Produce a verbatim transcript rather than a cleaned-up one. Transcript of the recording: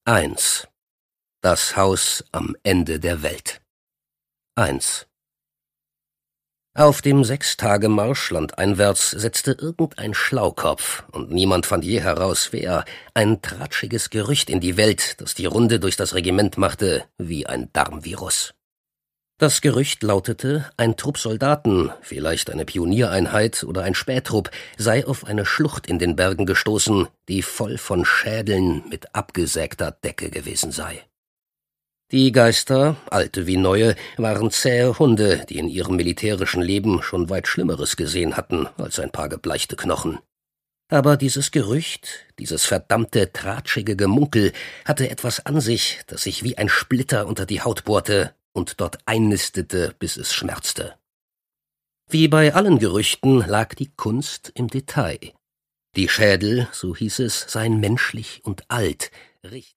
eins. Das Haus am Ende der Welt. eins. Auf dem Sechstagemarsch landeinwärts setzte irgendein Schlaukopf, und niemand fand je heraus, wer, ein tratschiges Gerücht in die Welt, das die Runde durch das Regiment machte, wie ein Darmvirus. Das Gerücht lautete, ein Trupp Soldaten, vielleicht eine Pioniereinheit oder ein Spähtrupp, sei auf eine Schlucht in den Bergen gestoßen, die voll von Schädeln mit abgesägter Decke gewesen sei. Die Geister, alte wie neue, waren zähe Hunde, die in ihrem militärischen Leben schon weit Schlimmeres gesehen hatten als ein paar gebleichte Knochen. Aber dieses Gerücht, dieses verdammte, tratschige Gemunkel, hatte etwas an sich, das sich wie ein Splitter unter die Haut bohrte und dort einnistete, bis es schmerzte. Wie bei allen Gerüchten lag die Kunst im Detail. Die Schädel, so hieß es, seien menschlich und alt,